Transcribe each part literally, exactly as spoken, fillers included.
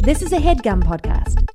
This is a HeadGum podcast.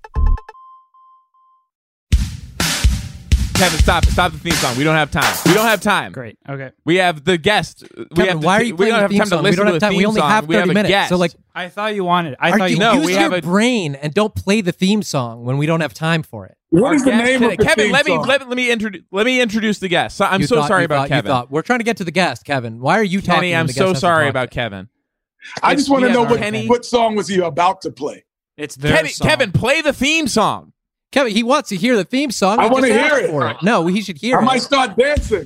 Kevin, stop it. Stop the theme song. We don't have time. We don't have time. Great. Okay. We have the guest. We Kevin, have the why are t- you we playing don't the have theme time to song? We listen don't to have the time. theme We only song. have We have thirty a minutes. guest. So, like, I thought you wanted. I are thought you, you. No, use we your have a- brain and don't play the theme song when we don't have time for it. What Our is the guest name today- of the Kevin, theme let me song? let, let me introduce let me introduce the guest. So, I'm You so thought- sorry you about thought- you Kevin. thought- We're trying to get to the guest, Kevin. Why are you talking? Kenny, when I'm the guest so hasn't sorry talked about yet? Kevin. I It's- just want we to know have what, Kenny. what song was he about to play? It's their Kevin, song. Kevin, play the theme song. Kevin, he wants to hear the theme song. I He wanna just hear asked it. for No, he should hear I it. might start dancing.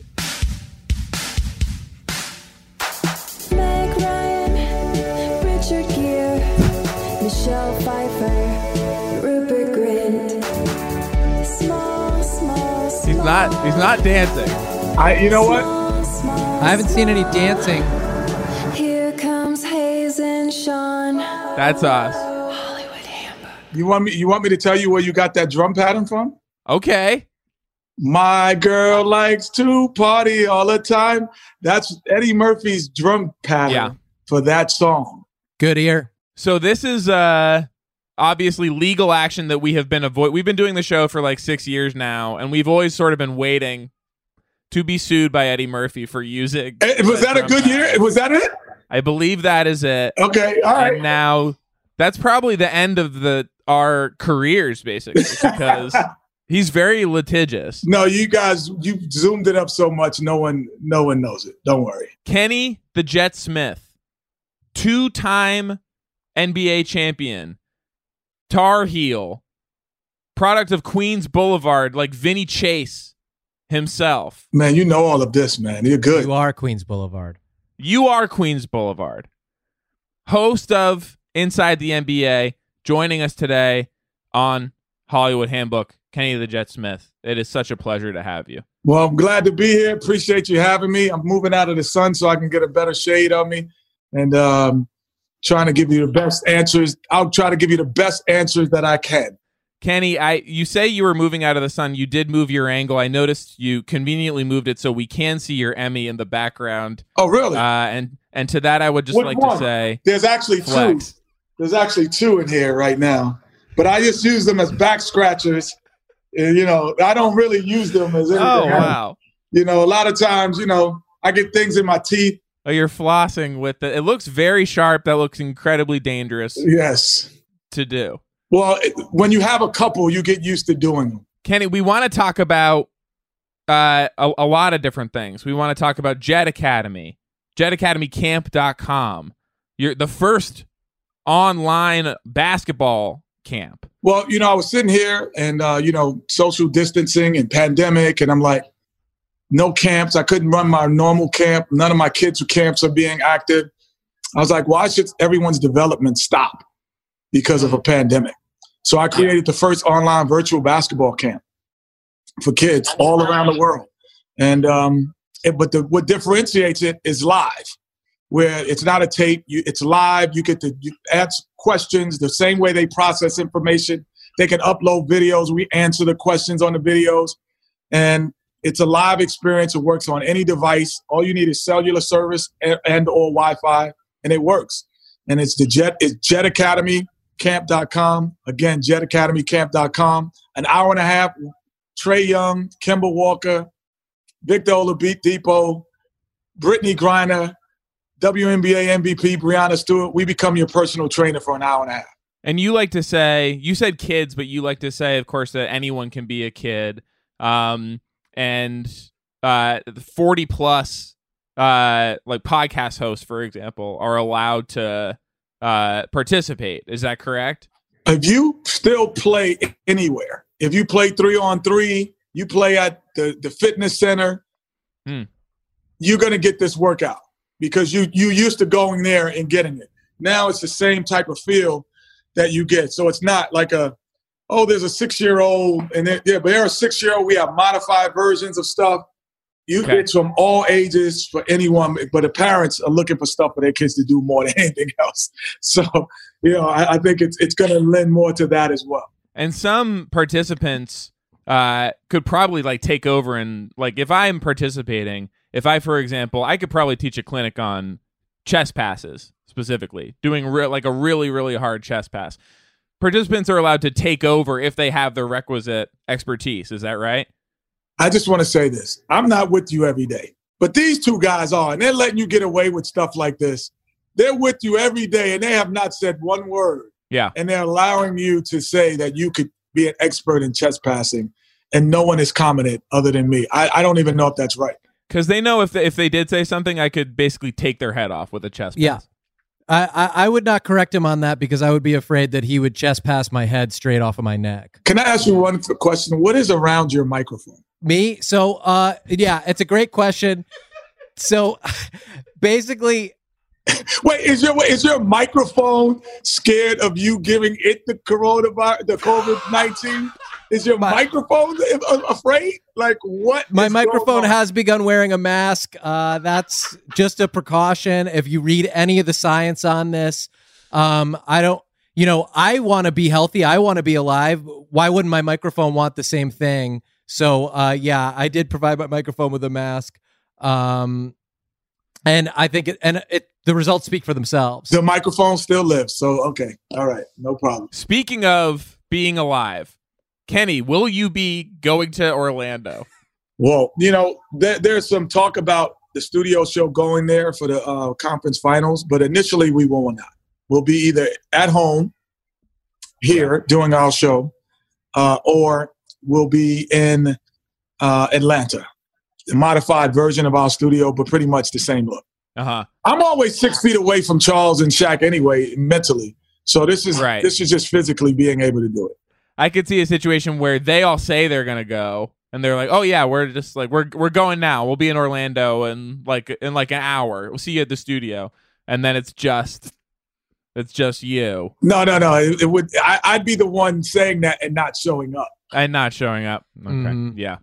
Meg Ryan, Richard Gere, Michelle Pfeiffer, Rupert Grint. Small, small, small. He's not. He's not dancing. I, you know what? Small, small, I haven't seen any dancing. Here comes Hayes and Sean. That's us. Hollywood Handbook. You want me? You want me to tell you where you got that drum pattern from? Okay. My girl likes to party all the time. That's Eddie Murphy's drum pattern Yeah. for that song. Good ear. So this is uh obviously legal action that we have been avoid. We've been doing the show for like six years now, and we've always sort of been waiting to be sued by Eddie Murphy for using. Eh, was that a drum good pattern. year? Was that it? I believe that is it. Okay, all right. And now that's probably the end of the our careers, basically, because he's very litigious. No, you guys, you zoomed it up so much, no one, no one knows it. Don't worry. Kenny the Jet Smith, two-time N B A champion, Tar Heel, product of Queens Boulevard, like Vinny Chase himself. Man, you know all of this, man. You're good. You are Queens Boulevard. You are Queens Boulevard. Host of Inside the N B A, joining us today on Hollywood Handbook, Kenny the Jet Smith. It is such a pleasure to have you. Well, I'm glad to be here. Appreciate you having me. I'm moving out of the sun so I can get a better shade on me, and um, trying to give you the best answers. I'll try to give you the best answers that I can. Kenny, I you say you were moving out of the sun. You did move your angle. I noticed you conveniently moved it so we can see your Emmy in the background. Oh, really? Uh, and and to that, I would just Which like one? to say, There's actually flex. two. There's actually two in here right now, but I just use them as back scratchers. And, you know, I don't really use them as anything Oh, else. wow. You know, a lot of times, you know, I get things in my teeth. Oh, you're flossing with it. It looks very sharp. That looks incredibly dangerous Yes. to do. Well, it, when you have a couple, you get used to doing them. Kenny, we want to talk about uh, a, a lot of different things. We want to talk about Jet Academy, jet academy camp dot com. You're the first online basketball camp. Well, you know, I was sitting here and, uh, you know, social distancing and pandemic, and I'm like, no camps. I couldn't run my normal camp. None of my kids' camps are being active. I was like, why should everyone's development stop because of a pandemic? So I created the first online virtual basketball camp for kids all around the world. And um, it, but the, what differentiates it is live, where it's not a tape. You, it's live. You get to you ask questions the same way they process information. They can upload videos. We answer the questions on the videos. And it's a live experience. It works on any device. All you need is cellular service and, and or Wi-Fi, and it works. And it's the Jet, it's jet academy camp dot com. Again, jet academy camp dot com. An hour and a half. Trae Young, Kemba Walker, Victor Oladipo, Brittany Griner, W N B A M V P Breanna Stewart. We become your personal trainer for an hour and a half. And you like to say, you said kids, but you like to say, of course, that anyone can be a kid. Um, and uh, forty plus uh, like podcast hosts, for example, are allowed to uh, participate. Is that correct? If you still play anywhere, if you play three on three, you play at the, the fitness center, Hmm. you're going to get this workout because you you used to going there and getting it. Now it's the same type of feel that you get. So it's not like a, oh, there's a six-year-old, and there, yeah, but there are six-year-old. We have modified versions of stuff. You Okay. It's from all ages for anyone, but the parents are looking for stuff for their kids to do more than anything else. So, you know, I, I think it's it's going to lend more to that as well. And some participants uh, could probably like take over and like if I'm participating, if I, for example, I could probably teach a clinic on chest passes specifically, doing re- like a really, really hard chest pass. participants are allowed to take over if they have the requisite expertise. Is that right? I just want to say this. I'm not with you every day, but these two guys are, and they're letting you get away with stuff like this. They're with you every day, and they have not said one word. Yeah. And they're allowing you to say that you could be an expert in chess passing, and no one has commented other than me. I, I don't even know if that's right. Because they know if they, if they did say something, I could basically take their head off with a chess pass. Yeah. I, I, I would not correct him on that because I would be afraid that he would chess pass my head straight off of my neck. Can I ask you one question? What is around your microphone? Me? So, uh, yeah, it's a great question. So, basically... Wait, is your is your microphone scared of you giving it the coronavirus, the COVID nineteen? Is your my, microphone afraid? Like what? My microphone has begun wearing a mask. Uh, that's just a precaution. If you read any of the science on this, um, I don't. You know, I want to be healthy. I want to be alive. Why wouldn't my microphone want the same thing? So, uh, yeah, I did provide my microphone with a mask. Um, and I think it, and it, the results speak for themselves. The microphone still lives. So, okay. All right. No problem. Speaking of being alive, Kenny, will you be going to Orlando? Well, you know, there, there's some talk about the studio show going there for the uh, conference finals, but initially we will not. We'll be either at home here doing our show, uh, or we'll be in uh, Atlanta. A modified version of our studio, but pretty much the same look. Uh-huh. I'm always six feet away from Charles and Shaq anyway, mentally. So this is right. this is just physically being able to do it. I could see a situation where they all say they're gonna go, and they're like, "Oh yeah, we're just like we're we're going now. We'll be in Orlando in like in like an hour. We'll see you at the studio." And then it's just it's just you. No, no, no. It, it would. I, I'd be the one saying that and not showing up. And not showing up. Okay. Mm-hmm. Yeah.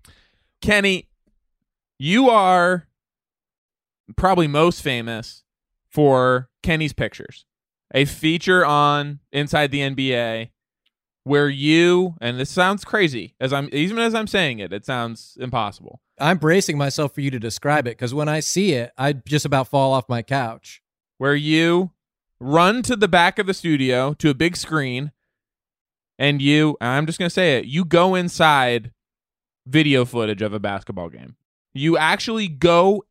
Kenny, you are probably most famous for Kenny's Pictures, a feature on Inside the N B A where you, and this sounds crazy, as I'm even as I'm saying it, it sounds impossible. I'm bracing myself for you to describe it because when I see it, I just about fall off my couch. Where you run to the back of the studio to a big screen, and you, I'm just going to say it, you go inside video footage of a basketball game. You actually go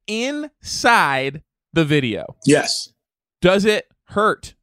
inside the video. Yes. Does it hurt?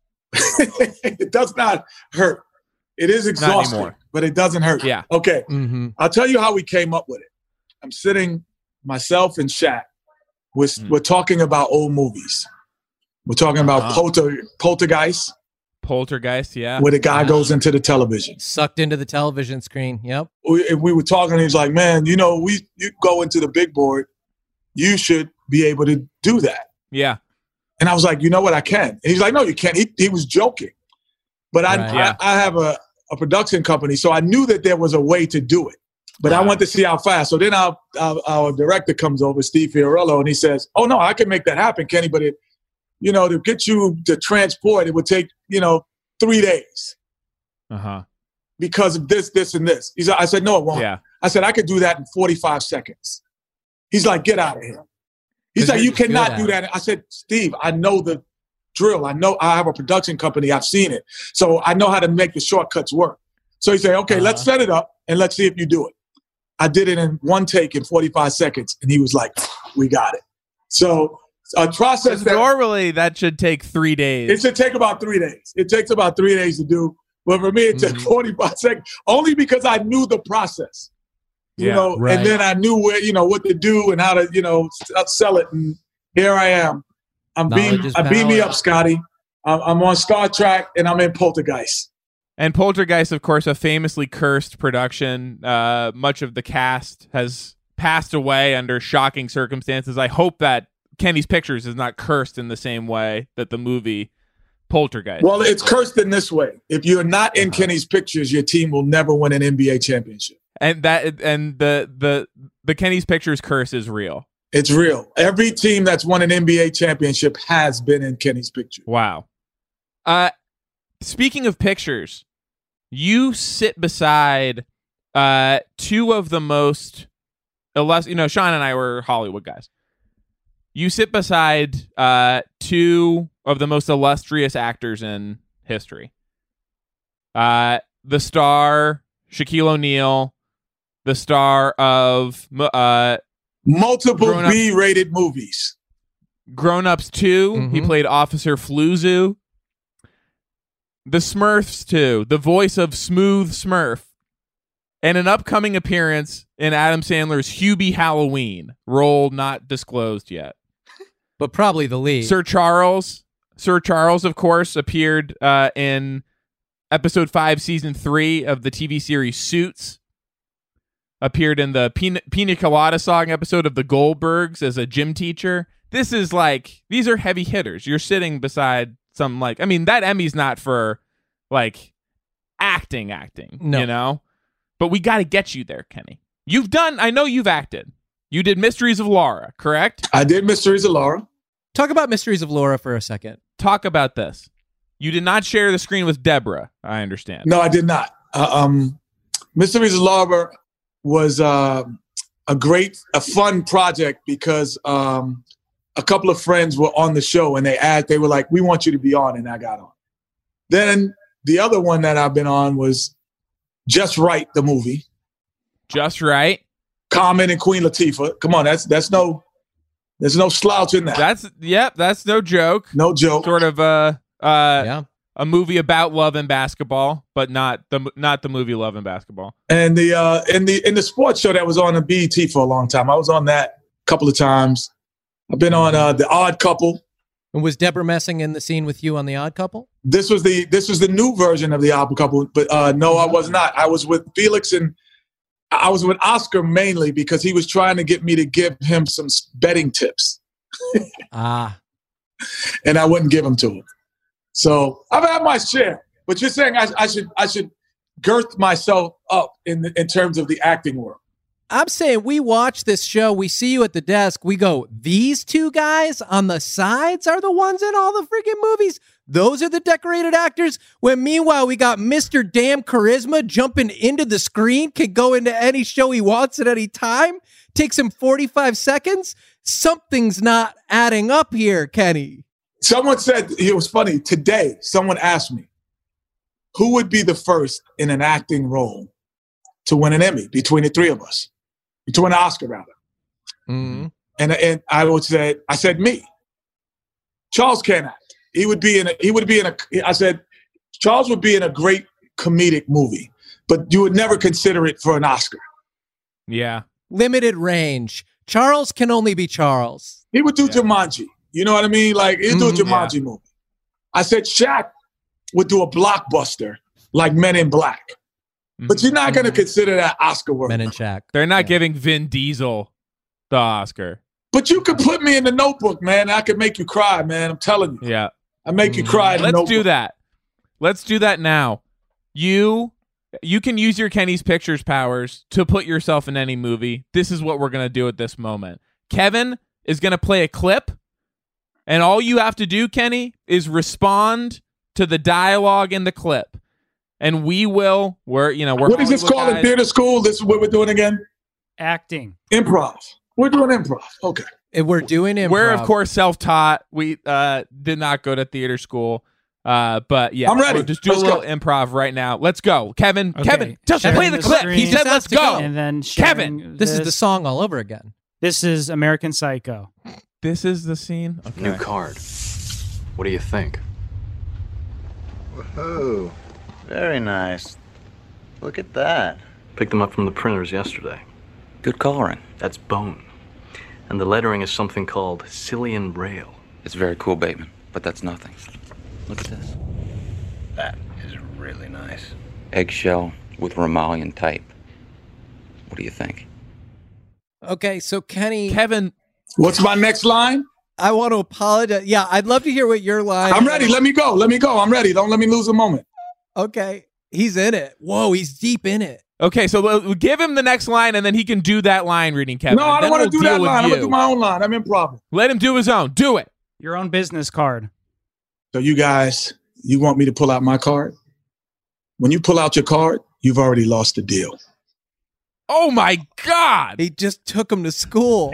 It does not hurt. It is exhausting, but it doesn't hurt. Yeah. Okay. Mm-hmm. I'll tell you how we came up with it. I'm sitting, myself and Shaq, we're, mm. we're talking about old movies. We're talking about uh-huh. Polter, Poltergeist. Poltergeist, yeah. Where the guy yeah. goes into the television. Sucked into the television screen, yep. We, we were talking, and he's like, man, you know, we you go into the big board, you should be able to do that. Yeah. And I was like, you know what, I can. And he's like, no, you can't. He, he was joking. But I, right. yeah. I I have a, a production company, so I knew that there was a way to do it. But wow. I wanted to see how fast. So then our, our, our director comes over, Steve Fiorello, and he says, oh, no, I can make that happen, Kenny, but it, you know, to get you to transport, it would take, you know, three days. Uh-huh. Because of this, this, and this. He's, I said, no, it won't. Yeah. I said, I could do that in forty-five seconds. He's like, get out of here. He's like, you cannot do that. I said, Steve, I know the drill. I know I have a production company. I've seen it. So I know how to make the shortcuts work. So he said, okay, uh-huh. let's set it up and let's see if you do it. I did it in one take in forty-five seconds. And he was like, we got it. So a process that normally that should take three days. It should take about three days. It takes about three days to do. But for me, it took mm-hmm. forty-five seconds, only because I knew the process. You yeah, know, right. and then I knew where, you know, what to do and how to, you know, sell it. And here I am. I'm beam, I beam me up, Scotty. I'm, I'm on Star Trek and I'm in Poltergeist. And Poltergeist, of course, a famously cursed production. Uh, much of the cast has passed away under shocking circumstances. I hope that Kenny's Pictures is not cursed in the same way that the movie Poltergeist. Well, it's cursed in this way. If you're not in Kenny's Pictures, your team will never win an N B A championship. And that and the the the Kenny's Pictures curse is real. It's real. Every team that's won an N B A championship has been in Kenny's Picture. Wow. Uh, speaking of pictures, you sit beside uh two of the most illust- you know, Sean and I were Hollywood guys. You sit beside uh two of the most illustrious actors in history. Uh, the star, Shaquille O'Neal, the star of uh, multiple Grown-ups. B-rated movies. Grown Ups two. Mhm. He played Officer Fluzu. The Smurfs two. The voice of Smooth Smurf. And an upcoming appearance in Adam Sandler's Hubie Halloween, role not disclosed yet. But probably the lead. Sir Charles, Sir Charles, of course, appeared uh, in episode five, season three of the T V series Suits. Appeared in the Pina, Pina Colada Song episode of The Goldbergs as a gym teacher. This is like, these are heavy hitters. You're sitting beside some, like, I mean, that Emmy's not for, like, acting, acting, No. you know? But we got to get you there, Kenny. You've done, I know you've acted. You did Mysteries of Laura, correct? I did Mysteries of Laura. Talk about Mysteries of Laura for a second. Talk about this. You did not share the screen with Deborah, I understand. No, I did not. Uh, um, Mysteries of Laura was uh, a great, a fun project because um, a couple of friends were on the show and they asked, they were like, we want you to be on, and I got on. Then the other one that I've been on was Just Right, the movie. Just Right. Carmen and Queen Latifah. Come on, that's that's no, there's no slouch in that. That's, yep, that's no joke. No joke. Sort of a, uh, Yeah. a movie about love and basketball, but not the not the movie Love and Basketball. And the uh, in the in the sports show that was on the B E T for a long time. I was on that a couple of times. I've been on uh, The Odd Couple. And was Deborah Messing in the scene with you on The Odd Couple? This was the this was the new version of The Odd Couple, but uh, no, I was not. I was with Felix and I was with Oscar mainly because he was trying to get me to give him some betting tips, Ah. and I wouldn't give them to him. So I've had my share, but you're saying I, I should I should girth myself up in the, in terms of the acting world. I'm saying we watch this show, we see you at the desk, we go, these two guys on the sides are the ones in all the freaking movies. Those are the decorated actors. When meanwhile, we got Mister Damn Charisma jumping into the screen, can go into any show he wants at any time. Takes him forty-five seconds. Something's not adding up here, Kenny. Someone said, it was funny, today someone asked me, who would be the first in an acting role to win an Emmy between the three of us? To win an Oscar, rather. Mm-hmm. And and I would say, I said me. Charles can't act. He would be in a, he would be in a, I said, Charles would be in a great comedic movie, but you would never consider it for an Oscar. Yeah. Limited range. Charles can only be Charles. He would do Yeah. Jumanji. You know what I mean? Like, he'd do a Mhm. Jumanji movie. I said Shaq would do a blockbuster like Men in Black. But you're not going to consider that Oscar worthy. Men in Shaq. They're not Yeah. giving Vin Diesel the Oscar. But you could put me in the Notebook, man. I could make you cry, man. I'm telling you. Yeah. I make you cry in the Let's Notebook. do that. Let's do that now. You you can use your Kenny's Pictures powers to put yourself in any movie. This is what we're going to do at this moment. Kevin is going to play a clip, and all you have to do, Kenny, is respond to the dialogue in the clip. And we will, we're, you know, we're What is this Hollywood called in guys. theater school? This is what we're doing again? Acting. Improv. We're doing improv. Okay. If we're doing improv. We're, of course, self-taught. We uh, did not go to theater school. Uh, but yeah, I'm ready. we'll just do Let's a little go. improv right now. Let's go. Kevin, Okay. Kevin, just Sharing play the the clip. screen. He said, Just let's has to go. go. And then Kevin, sharing This is the song all over again. This is American Psycho. This is the scene. Okay. New card. What do you think? Whoa, very nice. Look at that. Picked them up from the printers yesterday. Good coloring. That's bone. And the lettering is something called Cillian Braille. It's very cool, Bateman, but that's nothing. Look at this. That is really nice. Eggshell with Romalian type. What do you think? Okay, so Kenny, Kevin, What's my next line? I want to apologize. Yeah, I'd love to hear what your line I'm ready. Let me go. Let me go. I'm ready. Don't let me lose a moment. Okay, he's in it. Whoa, he's deep in it. okay, so we'll, we'll give him the next line, and then he can do that line reading, Kevin. No, I And don't then want to we'll do that deal with line. I'm going to you. do my own line. I'm improv. Let him do his own. Do it. Your own business card. So you guys, you want me to pull out my card? When you pull out your card, you've already lost the deal. Oh, my God. He just took him to school.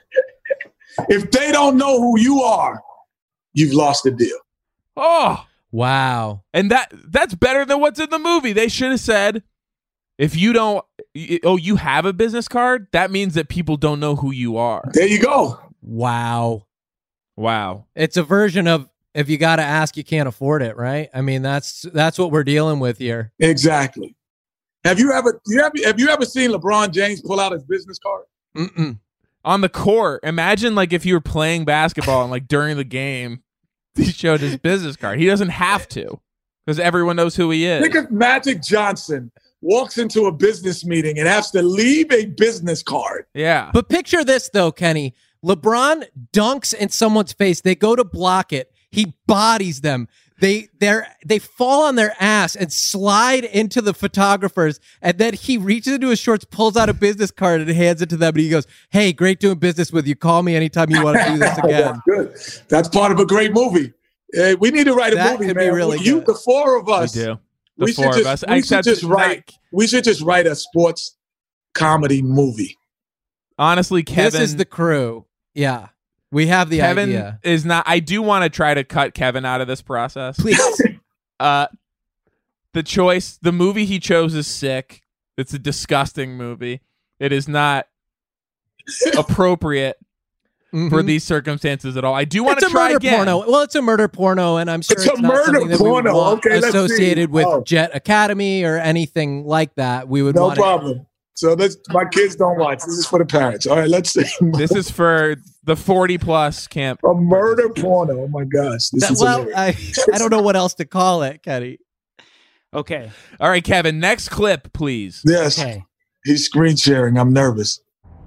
If they don't know who you are, you've lost the deal. Oh, Wow. And that that's better than what's in the movie. They should have said, if you don't, oh, you have a business card? That means that people don't know who you are. There you go. Wow. Wow. It's a version of if you got to ask, you can't afford it, right? I mean, that's that's what we're dealing with here. Exactly. Have you ever you have, have you ever seen LeBron James pull out his business card? Mm-mm. On the court, imagine like if you were playing basketball and like during the game, he showed his business card. He doesn't have to because everyone knows who he is. Think if Magic Johnson walks into a business meeting and has to leave a business card. Yeah. But picture this, though, Kenny. LeBron dunks in someone's face. They go to block it. He bodies them. They they're they fall on their ass and slide into the photographers. And then he reaches into his shorts, pulls out a business card, and hands it to them. And he goes, "Hey, great doing business with you. Call me anytime you want to do this again." Good. That's part of a great movie. Uh, we need to write a That movie, could be man. really you, good. the four of us. We do. The we four should of just, us. We should Except just write. not- We should just write a sports comedy movie. Honestly, Kevin. This is the crew. Yeah. We have the Kevin idea. is not. I do want to try to cut Kevin out of this process. Please. Uh, the choice, the movie he chose is sick. It's a disgusting movie. It is not appropriate Mhm. for these circumstances at all. I do want It's to a try murder again. porno. Well, it's a murder porno, and I'm sure It's it's, a not murder something that we would porno. want Okay, let's see. associated with Oh. Jet Academy or anything like that. We would No want it. problem. So let's. My kids don't watch. This is for the parents. All right, let's see. This is for the forty plus camp. a murder porno. Oh my gosh, this That- is well, hilarious. I, I don't know what else to call it, Kenny. Okay. All right, Kevin, next clip, please. Yes, Okay. he's screen sharing. I'm nervous.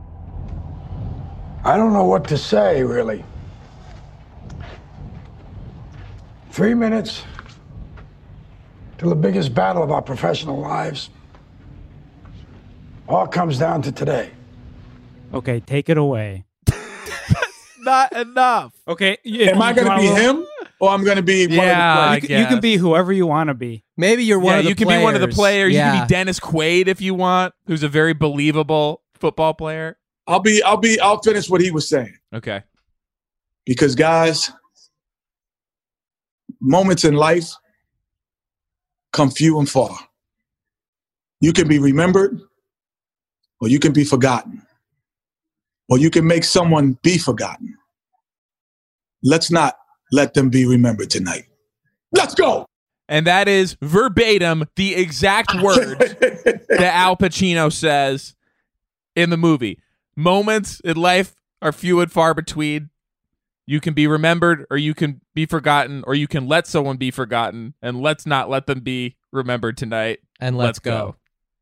I don't know what to say, really. Three minutes till the biggest battle of our professional lives. All comes down to today. Okay, take it away. Not enough. Okay. Am I going to be him, or I'm going to be? Yeah, One I You, can- you can guess. be whoever you want to be. Maybe you're one Yeah, of the you can players. be one of the players. You Yeah. can be Dennis Quaid if you want, who's a very believable football player. I'll be. I'll be. I'll finish what he was saying. Okay. Because guys, moments in life come few and far. You can be remembered, or you can be forgotten, or you can make someone be forgotten. Let's not let them be remembered tonight. Let's go. And that is verbatim the exact words that Al Pacino says in the movie. Moments in life are few and far between. You can be remembered, or you can be forgotten, or you can let someone be forgotten, and let's not let them be remembered tonight. And let's, go.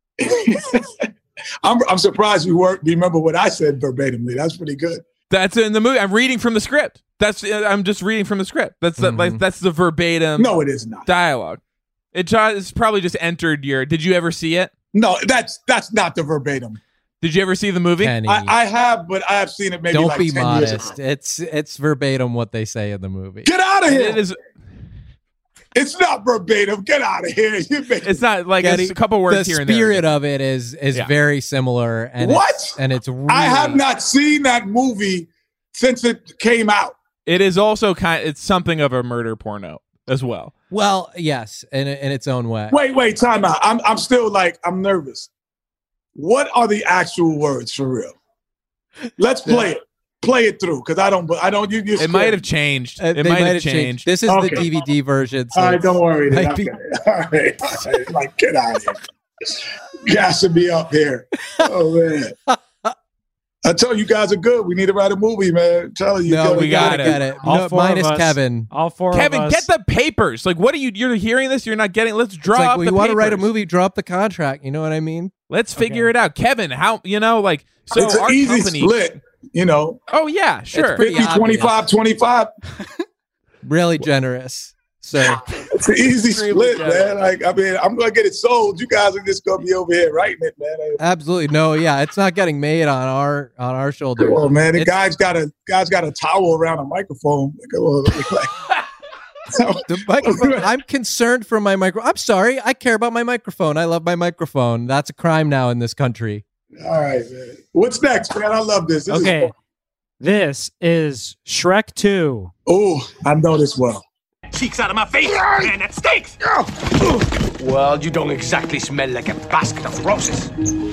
I'm, I'm surprised you weren't remember what I said verbatimly. That's pretty good. That's in the movie. I'm reading from the script. That's I'm just reading from the script. That's the, Mhm. like that's the verbatim No, it is not. dialogue. It ju- it's probably just entered your. Did you ever see it? No, that's that's not the verbatim. Did you ever see the movie? Kenny, I, I have, but I have seen it maybe don't like be ten modest. years ago. It's it's verbatim what they say in the movie. Get out of here! It is. It's not verbatim. Get out of here! You make, It's not like Kenny, it's a couple words the here and there. spirit of it is is Yeah. very similar. And What? It's, and it's really, I have not seen that movie since it came out. It is also kind. It's something of a murder porno as well. Well, yes, in in its own way. Wait, wait, time out. I'm I'm still like I'm nervous. What are the actual words for real? Let's play it. Play it through, because I don't. I don't. You. You're It might have changed. Uh, It they might have changed. changed. This is Okay. the D V D version. So All right, it's- don't worry. Then. might be- Okay. All right. All right. Like, get out of here. Gassing me up here. Oh man. I told you guys are good. We need to write a movie, man. I'm telling you. No, gotta we gotta got it. get it. All No, four of minus us. Kevin. All four Kevin, of us. get the papers. Like, what are you? You're hearing this. You're not getting. Let's It's draw like up we the want to write a papers. movie, drop the contract. You know what I mean? Let's figure Okay. it out, Kevin. How you know? Like, so it's an our easy company. split. You know, Oh yeah, sure. pretty fifty, twenty-five, twenty-five. Really generous. So It's an easy Extremely split, man. Like, I mean, I'm gonna get it sold. You guys are just gonna be over here writing it, man. absolutely no, yeah, it's not getting made on our on our shoulders. Come on, man. The It's- guy's got a guy's got a towel around a microphone. Come on, like, The microphone. I'm concerned for my micro. I'm sorry. I care about my microphone. I love my microphone. That's a crime now in this country. all right, man. What's next, man? I love this. this Okay. This is Shrek two. Oh, I know this well. cheeks out of my face. Man, that stinks. Well, you don't exactly smell like a basket of roses.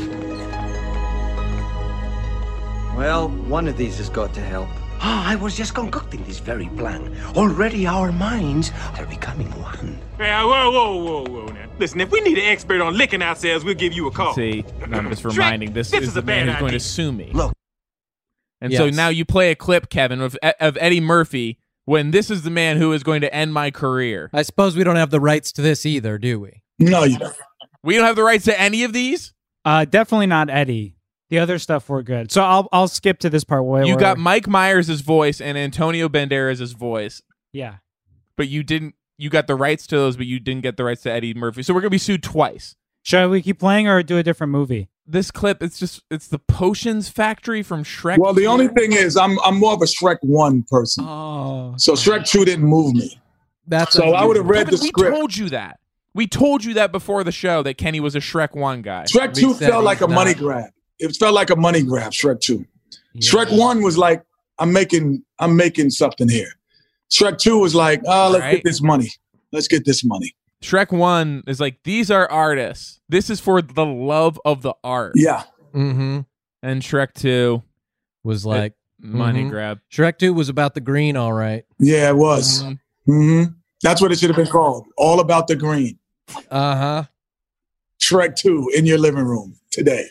Well, one of these has got to help. Ah, I was just concocting this very plan. Already our minds are becoming one. Hey, whoa, whoa, whoa, whoa, now. Listen, if we need an expert on licking ourselves, we'll give you a call. See, I'm just reminding, this, this is, is the a man bad who's going idea. to sue me. Look. And Yes. so now you play a clip, Kevin, of, of Eddie Murphy when this is the man who is going to end my career. I suppose we don't have the rights to this either, do we? No, you don't. We don't have the rights to any of these? Uh, definitely not Eddie. The other stuff were good. So I'll I'll skip to this part. Where You where- got Mike Myers' voice and Antonio Banderas' voice, yeah. but you didn't. You got the rights to those, but you didn't get the rights to Eddie Murphy. So we're going to be sued twice. Should we keep playing or do a different movie? This clip, it's just, it's the Potions Factory from Shrek. Well, the two. only thing is, I'm I'm more of a Shrek one person. Oh. So Shrek two didn't move me. That's So I would have read Kevin, the we script. told you that. We told you that before the show that Kenny was a Shrek one guy. Shrek We two said felt like a he's money not. grab. It felt like a money grab. Shrek two. Shrek one was like, I'm making I'm making something here. Shrek two was like, oh, let's Right. get this money. Let's get this money. Shrek one is like, these are artists. This is for the love of the art. Yeah. Mm-hmm. And Shrek two, Was like money Mhm. grab. Shrek two was about the green, all right. Yeah, it was. Mhm. hmm That's what it should have been called. All about the green. Uh huh. Shrek two in your living room today.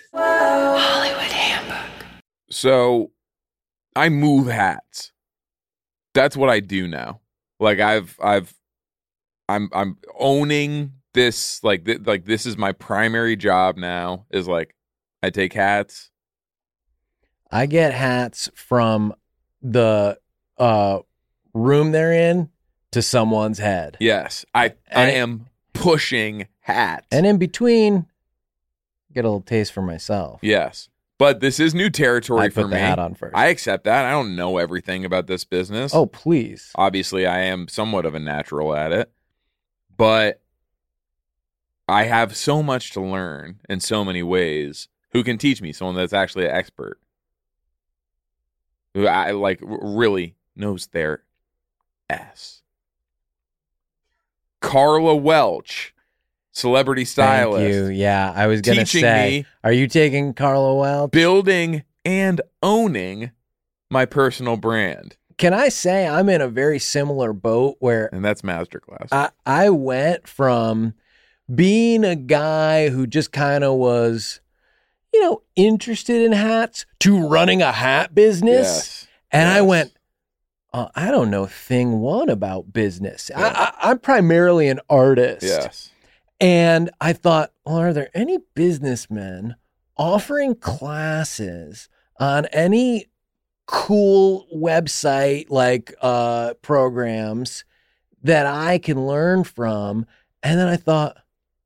So I move hats. That's what I do now. Like I've I've I'm I'm owning this like th- like this is my primary job now is like I take hats. I get hats from the uh, room they're in to someone's head. Yes. I And I it- am pushing hats. And in between, get a little taste for myself. Yes. But this is new territory I for put me. the hat on first. I accept that. I don't know everything about this business. Oh, please. Obviously, I am somewhat of a natural at it, but I have so much to learn in so many ways. Who can teach me? Someone that's actually an expert, who I like r- really knows their ass. Carla Welch, celebrity stylist. Thank you. Yeah, I was going to Teaching say, me- are you taking Carla Welch? building and owning my personal brand. Can I say I'm in a very similar boat where And that's masterclass. I, I went from being a guy who just kind of was, you know, interested in hats to running a hat business. Yes. And I Yes. went, uh, I don't know thing one about business. I, I, I'm primarily an artist. Yes. And I thought, well, are there any businessmen offering classes on any cool website like uh, programs that I can learn from? And then I thought,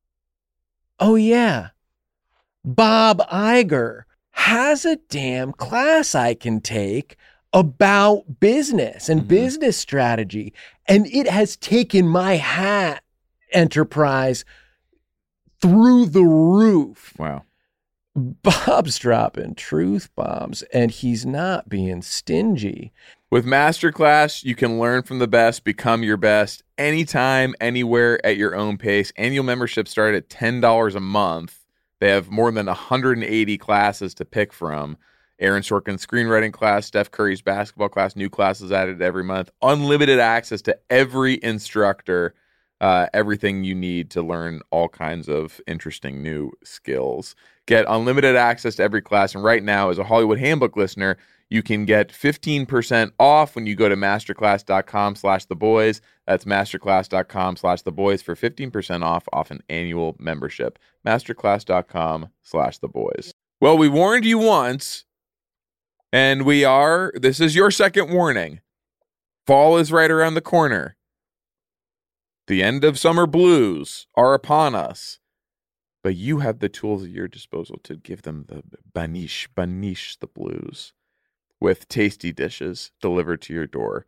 oh, yeah, Bob Iger has a damn class I can take about business and Mhm. business strategy. And it has taken my hat enterprise through the roof. Wow. Bob's dropping truth bombs, and he's not being stingy. With Masterclass, you can learn from the best, become your best, anytime, anywhere, at your own pace. Annual memberships start at ten dollars a month. They have more than one hundred eighty classes to pick from. Aaron Sorkin's screenwriting class, Steph Curry's basketball class, new classes added every month. Unlimited access to every instructor, uh, everything you need to learn all kinds of interesting new skills. Get unlimited access to every class. And right now, as a Hollywood Handbook listener, you can get fifteen percent off when you go to masterclass.com slash the boys. That's masterclass.com slash the boys for fifteen percent off off an annual membership. Masterclass.com slash the boys. Well, we warned you once, and we are, this is your second warning. Fall is right around the corner. The end of summer blues are upon us. But you have the tools at your disposal to give them the banish, banish the blues with tasty dishes delivered to your door.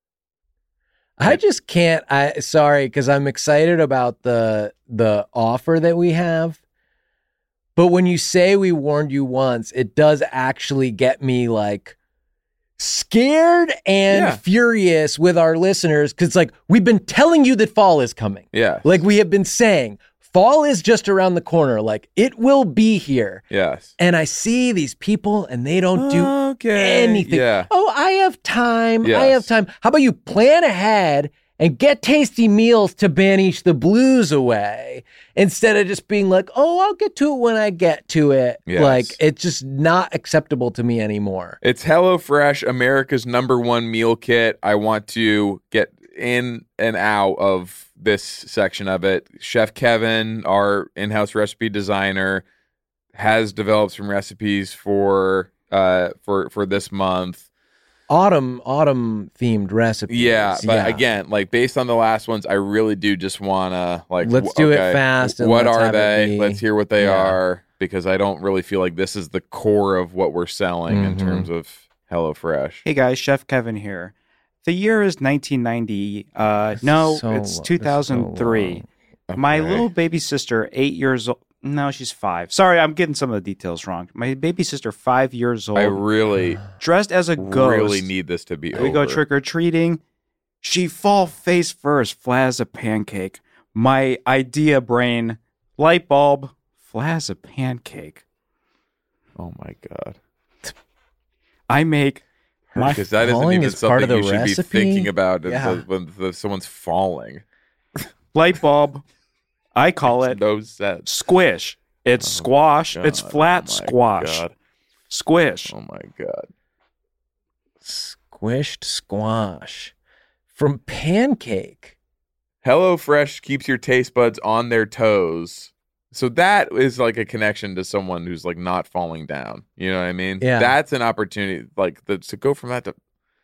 I just can't. I sorry, because I'm excited about the the offer that we have. But when you say we warned you once, it does actually get me like scared and Yeah. furious with our listeners because, like, we've been telling you that fall is coming. Yeah. Like, we have been saying, fall is just around the corner. Like, it will be here. Yes. And I see these people and they don't do Okay. anything. Yeah. Oh, I have time. I Yes. have time. How about you plan ahead and get tasty meals to banish the blues away instead of just being like, oh, I'll get to it when I get to it. Yes. Like, it's just not acceptable to me anymore. It's HelloFresh, America's number one meal kit. I want to get in and out of this section of it. Chef Kevin, our in-house recipe designer, has developed some recipes for uh for for this month. Autumn, autumn themed recipes. Yeah, but Yeah. again, like based on the last ones, I really do just want to like Let's w- do it okay, fast and What let's are have it they? be- Let's hear what they Yeah. are, because I don't really feel like this is the core of what we're selling in Mhm. terms of HelloFresh. Hey guys, Chef Kevin here. The year is nineteen ninety. Uh, no, so it's lo- two thousand three. My Okay. little baby sister, eight years old. No, she's five. Sorry, I'm getting some of the details wrong. My baby sister, five years old, I really, dressed as a ghost. really need this to be We over. go trick or treating. She fall face first, flat as a pancake. My idea brain, light bulb, flat as a pancake. Oh my god! I make my Because that isn't falling even is part something of you the should be recipe? thinking about is Yeah. the- when the, someone's falling. light bulb. I call it No sense. squish. It's Oh, squash. It's God. flat Oh my squash. God. Squish. Oh my god! Squished squash from pancake. HelloFresh keeps your taste buds on their toes. So that is like a connection to someone who's like not falling down. You know what I mean? Yeah. That's an opportunity, like the, to go from that to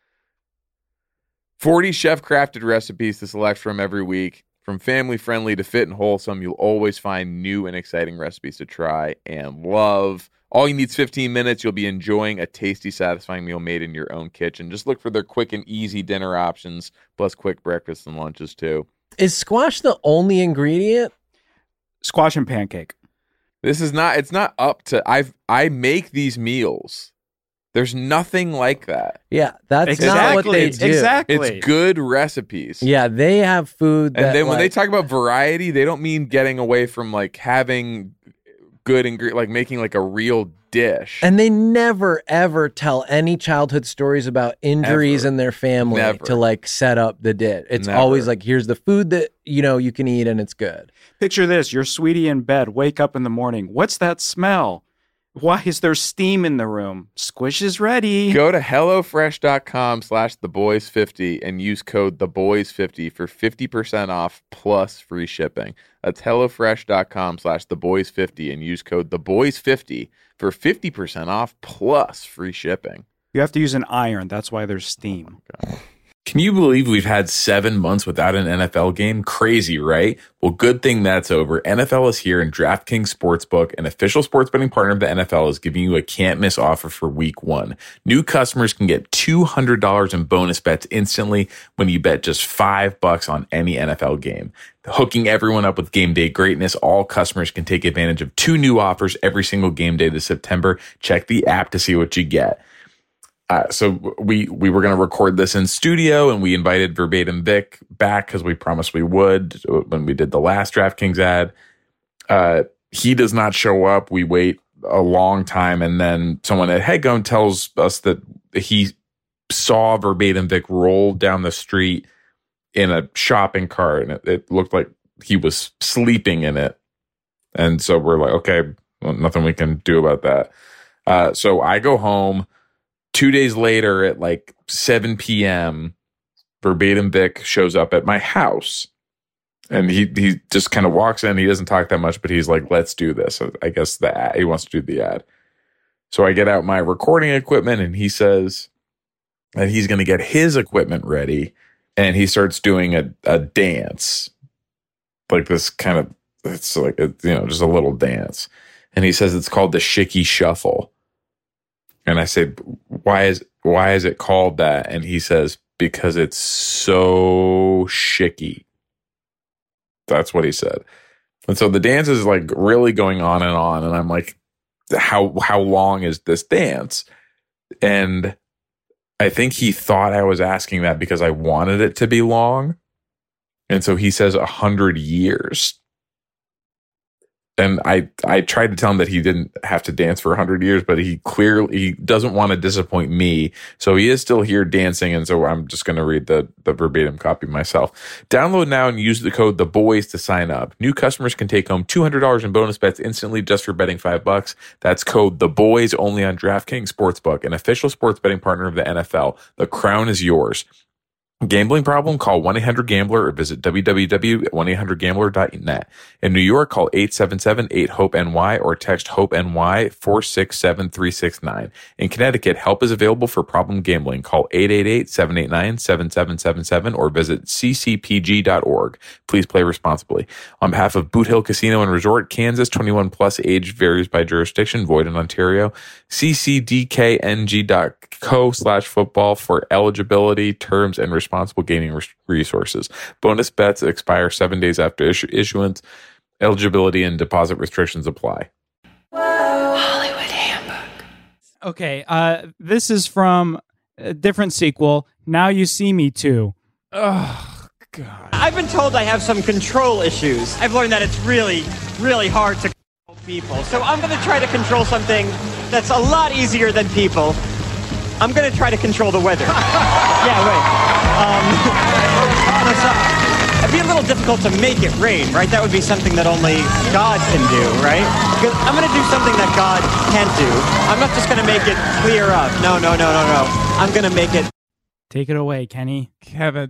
forty chef crafted recipes to select from every week. From family friendly to fit and wholesome, you'll always find new and exciting recipes to try and love. All you need is fifteen minutes. You'll be enjoying a tasty, satisfying meal made in your own kitchen. Just look for their quick and easy dinner options, plus quick breakfasts and lunches too. Is squash the only ingredient? Squash and pancake. This is not, it's not up to, I've, I make these meals. There's nothing like that. Yeah, that's not what they do. Exactly. It's good recipes. Yeah, they have food that, And then when they like- talk about variety, they don't mean getting away from like having good ingredient, like making like a real dish. and they never ever tell any childhood stories about injuries Ever. in their family Never. to like set up the dish. It's Never. always like, here's the food that you know you can eat and it's good. Picture this. Your sweetie in bed. Wake up in the morning. What's that smell? Why is there steam in the room? Squish is ready. Go to HelloFresh.com slash the boys fifty and use code the boys fifty for fifty percent off plus free shipping. That's HelloFresh.com slash the boys fifty and use code the boys fifty for fifty percent off plus free shipping. You have to use an iron. That's why there's steam. Can you believe we've had seven months without an N F L game? Crazy, right? Well, good thing that's over. N F L is here, and DraftKings Sportsbook, an official sports betting partner of the N F L, is giving you a can't-miss offer for week one. New customers can get two hundred dollars in bonus bets instantly when you bet just five bucks on any N F L game. Hooking everyone up with game day greatness, all customers can take advantage of two new offers every single game day this September. Check the app to see what you get. Uh, so we we were going to record this in studio, and we invited Verbatim Vic back because we promised we would when we did the last DraftKings ad. Uh, he does not show up. We wait a long time, and then someone at Headgum tells us that he saw Verbatim Vic roll down the street in a shopping cart, and it, it looked like he was sleeping in it. And so we're like, okay, well, nothing we can do about that. Uh, so I go home. Two days later at like seven p.m., Verbatim Vic shows up at my house. And he he just kind of walks in. He doesn't talk that much, but he's like, let's do this. I guess the ad, he wants to do the ad. So I get out my recording equipment, and he says that he's going to get his equipment ready. And he starts doing a, a dance. Like this kind of, it's like, a, you know, just a little dance. And he says it's called the Shicky Shuffle. And I say, why is why is it called that? And he says, because it's so shicky. That's what he said. And so the dance is like really going on and on. And I'm like, how how long is this dance? And I think he thought I was asking that because I wanted it to be long. And so he says a hundred years. And I, I tried to tell him that he didn't have to dance for a hundred years, but he clearly he doesn't want to disappoint me. So he is still here dancing. And so I'm just going to read the, the verbatim copy myself. Download now and use the code The Boys to sign up. New customers can take home two hundred dollars in bonus bets instantly just for betting five bucks. That's code The Boys only on DraftKings Sportsbook, an official sports betting partner of the N F L. The crown is yours. Gambling problem? Call one eight hundred gambler or visit w w w dot one eight hundred gambler dot net. In New York, call eight seven seven eight hope N Y or text HOPE-NY four six seven three six nine. In Connecticut, help is available for problem gambling. Call eight eight eight seven eight nine seven seven seven seven or visit c c p g dot org. Please play responsibly. On behalf of Boot Hill Casino and Resort, Kansas, twenty-one plus, age varies by jurisdiction, void in Ontario. c c d k n g dot co slash football for eligibility, terms, and responsible gaming res- resources. Bonus bets expire seven days after issue- issuance. Eligibility and deposit restrictions apply. Hollywood Handbook. Okay, uh, this is from a different sequel. Now You See Me Too. Oh, God. I've been told I have some control issues. I've learned that it's really, really hard to control people. So I'm going to try to control something that's a lot easier than people. I'm going to try to control the weather. Yeah, wait. Um, it'd be a little difficult to make it rain, right? That would be something that only God can do, right? Because I'm going to do something that God can't do. I'm not just going to make it clear up. No, no, no, no, no. I'm going to make it... Take it away, Kenny. Kevin.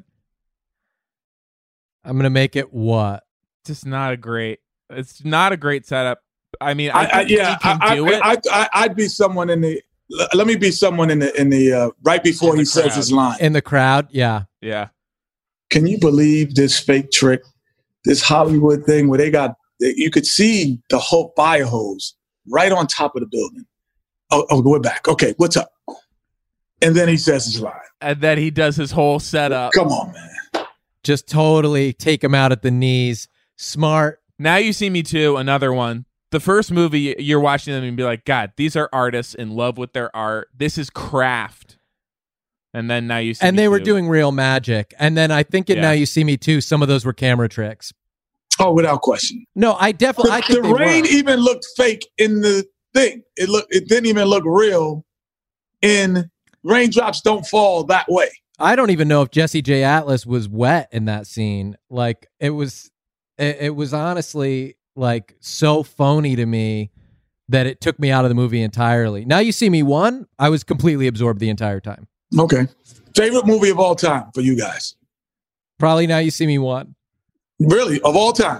I'm going to make it what? Just not a great... It's not a great setup. I mean, I, I, I think yeah, he can I, do I, it. I, I, I'd be someone in the... Let me be someone in the in the uh, right before In he the says crowd. his line. In the crowd, yeah. Yeah. Can you believe this fake trick, this Hollywood thing where they got you could see the whole fire hose right on top of the building? Oh, oh, we're back. Okay, what's up? And then he says his line. And then he does his whole setup. Come on, man. Just totally take him out at the knees. Smart. Now You See Me Too, another one. The first movie, you're watching them and be like, God, these are artists in love with their art. This is craft. And then Now You See And Me they were Too. doing real magic. And then I think in Yeah. Now You See Me Too, some of those were camera tricks. Oh, without question. No, I definitely. The, I think the they rain were. even looked fake in the thing. It looked. It didn't even look real. In raindrops don't fall that way. I don't even know if Jesse J. Atlas was wet in that scene. Like it was, it, it was honestly like so phony to me that it took me out of the movie entirely. Now You See Me one, I was completely absorbed the entire time. Okay. Favorite movie of all time for you guys? Probably Now You See Me one. Really, of all time?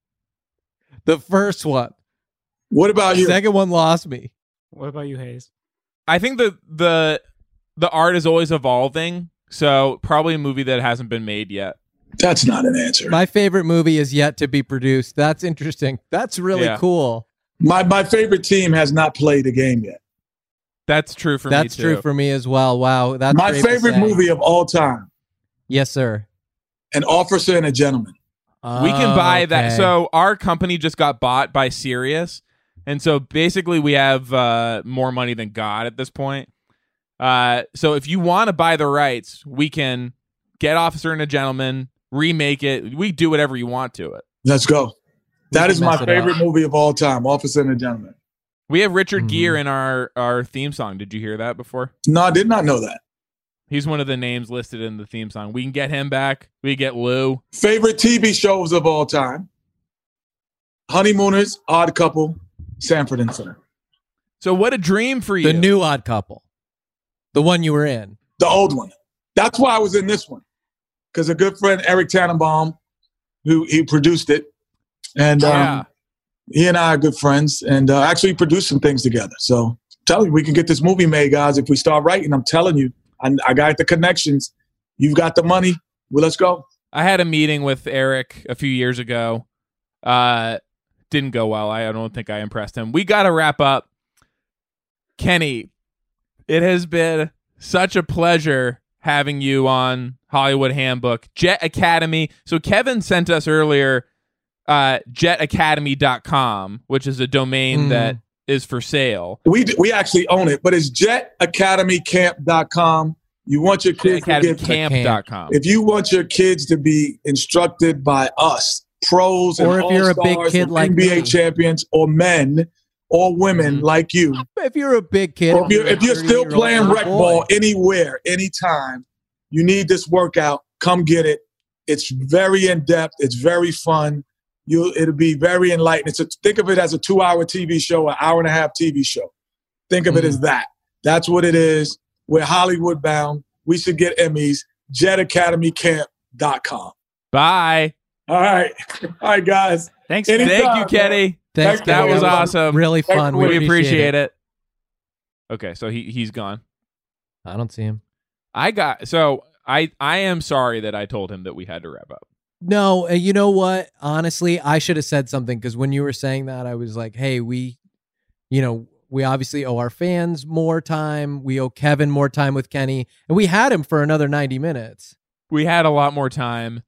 The first one. What about you? The second one lost me. What about you, Hayes? I think the the the art is always evolving, so probably a movie that hasn't been made yet. That's not an answer. My favorite movie is yet to be produced. That's interesting. That's really Yeah. cool. My my favorite team has not played a game yet. That's true for That's me too. true for me as well. Wow. That's My brave to favorite say. movie of all time, Yes, sir. An Officer and a Gentleman. We can buy that. Okay. So our company just got bought by Sirius, and so basically we have uh, more money than God at this point. Uh, so if you want to buy the rights, we can get Officer and a Gentleman, remake it. We do whatever you want to it. Let's go. That can is my mess it favorite up. movie of all time, Officer and a Gentleman. We have Richard Mhm. Gere in our, our theme song. Did you hear that before? No, I did not know that. He's one of the names listed in the theme song. We can get him back. We get Lou. Favorite T V shows of all time, Honeymooners, Odd Couple, Sanford and Son. So what a dream for you. The new Odd Couple. The one you were in. The old one. That's why I was in this one. Because a good friend, Eric Tannenbaum, who he produced it. And um, Yeah. he and I are good friends and uh, actually produced some things together. So I'm telling you, we can get this movie made, guys, if we start writing. I'm telling you, I, I got the connections. You've got the money. Well, let's go. I had a meeting with Eric a few years ago. Uh, didn't go well. I don't think I impressed him. We got to wrap up. Kenny, it has been such a pleasure having you on Hollywood Handbook. Jet Academy. So Kevin sent us earlier uh, jet academy dot com, which is a domain Mm. that is for sale. We we actually own it, but it's jet academy camp dot com. You want your kids to get camp dot com. If you want your kids to be instructed by us, pros and Or if you're a big all-stars kid and like N B A me. champions, or men or women Mm-hmm. like you, If you're a big kid, or if you're, and if you're a still thirty-year-old playing little rec boy. ball anywhere, anytime, you need this workout. Come get it. It's very in depth. It's very fun. You, it'll be very enlightening. It's a, think of it as a two-hour T V show, an hour and a half T V show. Think of Mm-hmm. it as that. That's what it is. We're Hollywood bound. We should get Emmys. jet academy camp dot com. Bye. All right. All right, guys. Thanks. Anytime, Thank you, Kenny. Thanks, Thank That you. was That awesome. Really fun. We, We, appreciate it. Okay, so he he's gone. I don't see him. I got so I I am sorry that I told him that we had to wrap up. No, uh, you know what? Honestly, I should have said something because when you were saying that, I was like, hey, we, you know, we obviously owe our fans more time. We owe Kevin more time with Kenny. And we had him for another ninety minutes. We had a lot more time.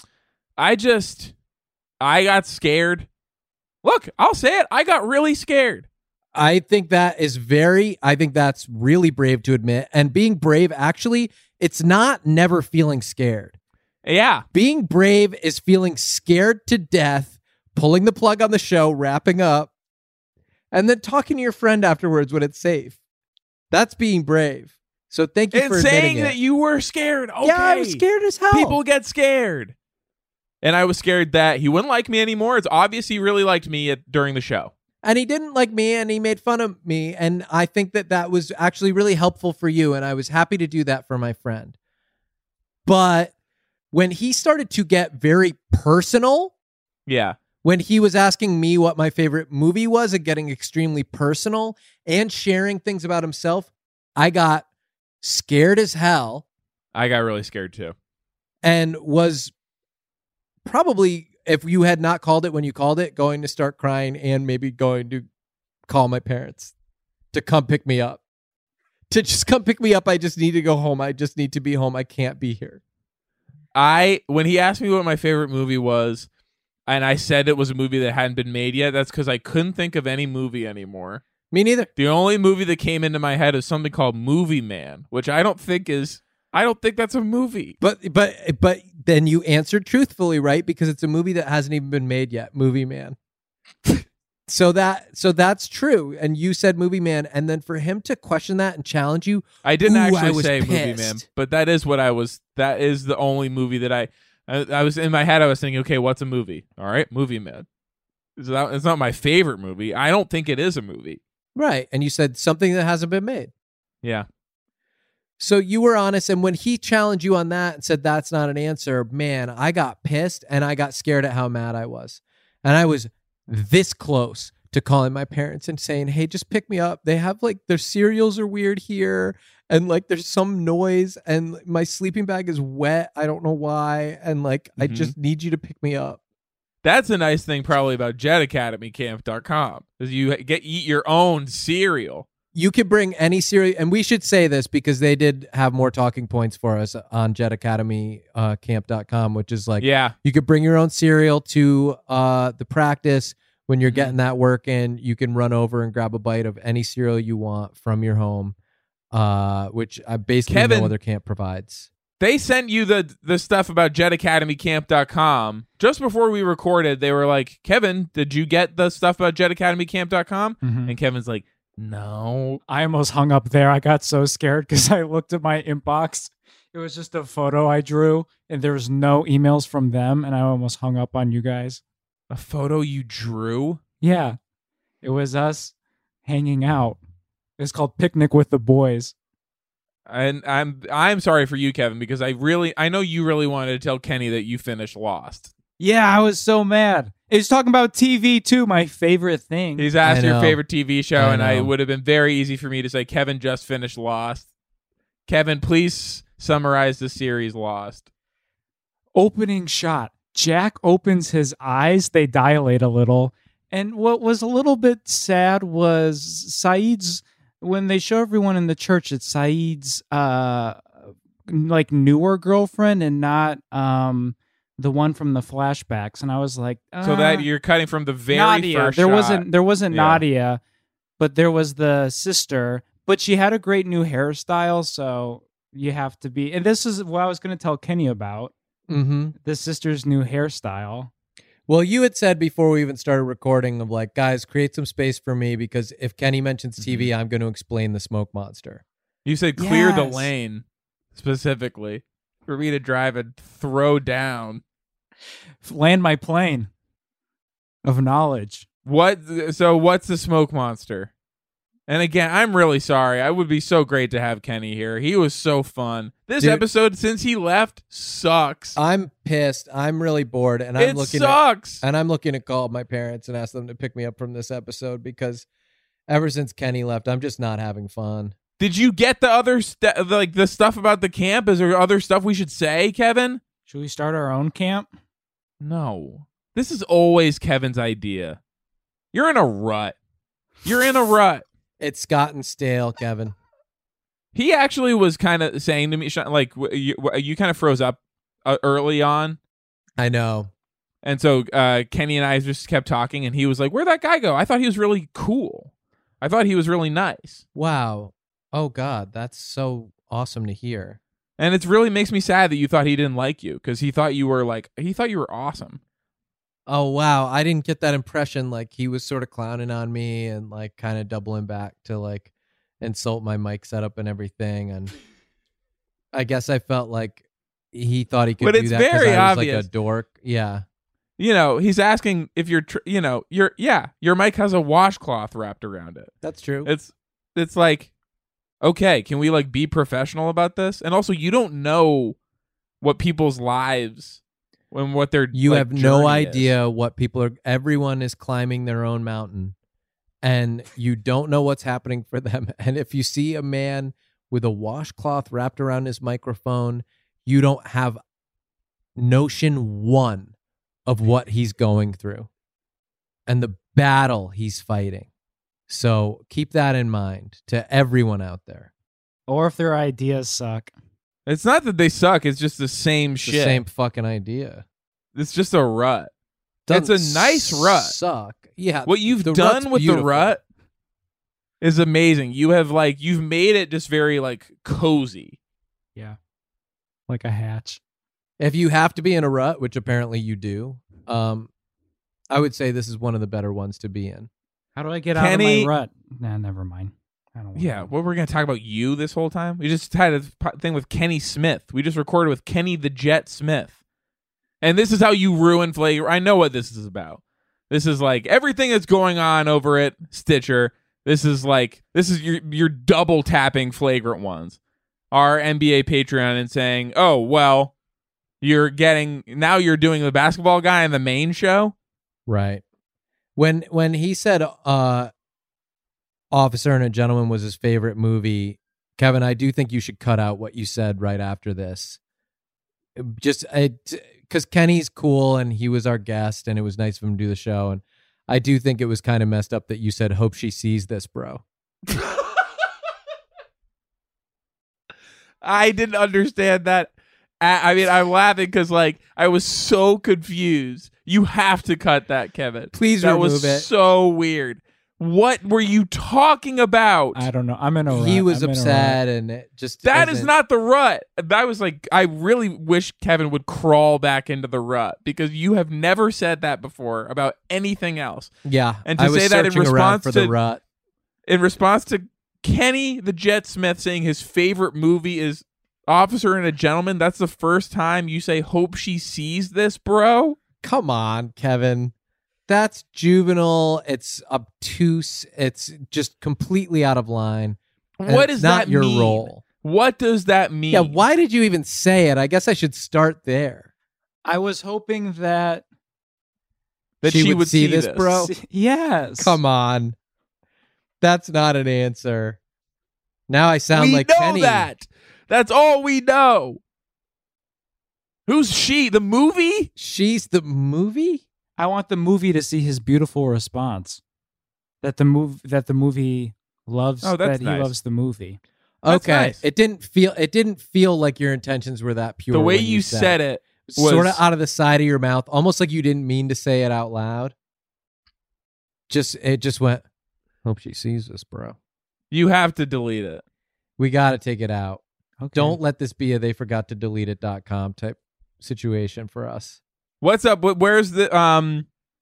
I just I got scared. Look, I'll say it. I got really scared. I think that is very, I think that's really brave to admit. And being brave, actually, it's not never feeling scared. Yeah. Being brave is feeling scared to death, pulling the plug on the show, wrapping up, and then talking to your friend afterwards when it's safe. That's being brave. So thank you And for saying admitting it. that you were scared. Okay. Yeah, I was scared as hell. People get scared. And I was scared that he wouldn't like me anymore. It's obvious he really liked me at, during the show. And he didn't like me and he made fun of me. And I think that that was actually really helpful for you. And I was happy to do that for my friend. But when he started to get very personal, Yeah. when he was asking me what my favorite movie was and getting extremely personal and sharing things about himself, I got scared as hell I got really scared too. and was probably, if you had not called it when you called it, going to start crying and maybe going to call my parents to come pick me up. To just come pick me up. I just need to go home. I just need to be home. I can't be here. I when he asked me what my favorite movie was, and I said it was a movie that hadn't been made yet, that's because I couldn't think of any movie anymore. Me neither. The only movie that came into my head is something called Movie Man, which I don't think is I don't think that's a movie. But but but then you answered truthfully, right? Because it's a movie that hasn't even been made yet. Movie Man. So that so that's true. And you said Movie Man, and then for him to question that and challenge you, I didn't ooh, actually I was say pissed. Movie Man, but that is what I was. That is the only movie that I, I. I was in my head. I was thinking, okay, what's a movie? All right, Movie Man. It's not, it's not my favorite movie. I don't think it is a movie. Right. And you said something that hasn't been made. Yeah. So you were honest, and when he challenged you on that and said that's not an answer, man, I got pissed and I got scared at how mad I was. And I was this close to calling my parents and saying, hey, just pick me up. They have like their cereals are weird here, and like there's some noise, and my sleeping bag is wet. I don't know why. And like I Mhm. just need you to pick me up. That's a nice thing probably about jet academy camp dot com is you get eat your own cereal. You could bring any cereal, and we should say this because they did have more talking points for us on jet academy camp dot com, which is like, Yeah. you could bring your own cereal to uh, the practice. When you're getting that work in, you can run over and grab a bite of any cereal you want from your home, uh, which I basically Kevin, no other camp provides. They sent you the the stuff about jet academy camp dot com just before we recorded. They were like, Kevin, did you get the stuff about jet academy camp dot com? Mhm. And Kevin's like, no. I almost hung up there. I got so scared because I looked at my inbox. It was just a photo I drew, and there was no emails from them, and I almost hung up on you guys. A photo you drew? Yeah. It was us hanging out. It's called Picnic with the Boys. And I'm I'm sorry for you, Kevin, because I really I know you really wanted to tell Kenny that you finished Lost. Yeah, I was so mad. He's talking about T V too, my favorite thing. He's asked I your know. favorite T V show, I and I know. would have been very easy for me to say, Kevin just finished Lost. Kevin, please summarize the series Lost. Opening shot. Jack opens his eyes, they dilate a little. And what was a little bit sad was Saeed's, when they show everyone in the church, it's Saeed's uh, like newer girlfriend and not um, the one from the flashbacks. And I was like, uh, So that you're cutting from the very Nadia. first There shot. wasn't there wasn't Yeah. Nadia, but there was the sister. But she had a great new hairstyle, so you have to be. And this is what I was going to tell Kenny about. Mm-hmm. The sister's new hairstyle. Well, you had said before we even started recording of like, guys, create some space for me because if Kenny mentions T V, I'm going to explain the smoke monster. You said clear the Yes. lane specifically for me to drive and throw down. Land my plane of knowledge. What? So what's the smoke monster? And again, I'm really sorry. I would be so great to have Kenny here. He was so fun. This Dude. episode, since he left, sucks. I'm pissed. I'm really bored, and I'm It looking. sucks. At, and I'm looking to call my parents and ask them to pick me up from this episode because ever since Kenny left, I'm just not having fun. Did you get the other st- like the stuff about the camp? Is there other stuff we should say, Kevin? Should we start our own camp? No. This is always Kevin's idea. You're in a rut. You're in a rut. It's gotten stale, Kevin. He actually was kind of saying to me, Sean, like, w- you, w- you kind of froze up uh, early on. I know. And so uh, Kenny and I just kept talking, and he was like, where'd that guy go? I thought he was really cool. I thought he was really nice. Wow. Oh, God. That's so awesome to hear. And it really makes me sad that you thought he didn't like you because he thought you were like, he thought you were awesome. Oh, wow. I didn't get that impression. Like, he was sort of clowning on me and, like, kind of doubling back to, like, insult my mic setup and everything. And I guess I felt like he thought he could But do it's that because very I was, obvious. like, a dork. Yeah. You know, he's asking if you're, tr- you know, your yeah, your mic has a washcloth wrapped around it. That's true. It's, it's like, okay, can we, like, be professional about this? And also, you don't know what people's lives... When what they're You like, have no journey idea is. what people are. Everyone is climbing their own mountain, and you don't know what's happening for them. And if you see a man with a washcloth wrapped around his microphone, you don't have notion one of what he's going through and the battle he's fighting. So keep that in mind to everyone out there. Or if their ideas suck. It's not that they suck. It's just the same It's shit. the same fucking idea. It's just a rut. Doesn't it's a nice rut. Suck. Yeah. What you've the done rut's with beautiful. the rut is amazing. You have like you've made it just very like cozy. Yeah. Like a hatch. If you have to be in a rut, which apparently you do, um, I would say this is one of the better ones to be in. How do I get Kenny- out of my rut? Nah, never mind. I don't want Yeah, what we're gonna talk about you this whole time? We just had a p- thing with Kenny Smith. We just recorded with Kenny the Jet Smith, and this is how you ruin Flagrant. I know what this is about. This is like everything that's going on over at Stitcher. This is like this is your you're double tapping Flagrant Ones, our N B A Patreon, and saying, "Oh well, you're getting now you're doing the basketball guy in the main show." Right. When when he said uh, Officer and a Gentleman was his favorite movie, Kevin, I do think you should cut out what you said right after this. Just because Kenny's cool and he was our guest and it was nice of him to do the show. And I do think it was kind of messed up that you said, hope she sees this, bro. I didn't understand that. I I mean, I'm laughing because like I was so confused. You have to cut that, Kevin. Please that remove was it. so weird. What were you talking about? I don't know. I'm in a rut. He was I'm in a upset rut. and it just That is isn't- not the rut. That was like I really wish Kevin would crawl back into the rut because you have never said that before about anything else. Yeah. And to I was say that in searching around response for to the rut. in response to Kenny the Jet Smith saying his favorite movie is Officer and a Gentleman, that's the first time you say hope she sees this, bro. Come on, Kevin. That's juvenile. It's obtuse. It's just completely out of line. And What it's does not that your mean? role? What does that mean? Yeah, why did you even say it? I guess I should start there. I was hoping that that she, she would, would see, see this, this. bro. yes. Come on. That's not an answer. Now I sound we like know Kenny. that. That's all we know. Who's she? The movie? She's the movie? I want the movie to see his beautiful response. That the move that the movie loves Oh, that's that nice. he loves the movie. That's Okay. nice. It didn't feel it didn't feel like your intentions were that pure. The way when you said, said it it. was Sort of out of the side of your mouth, almost like you didn't mean to say it out loud. Just it just went, hope she sees this, bro. You have to delete it. We got to take it out. Okay. Don't let this be a they forgot to delete it dot com type situation for us. What's up? Wh- Where's the um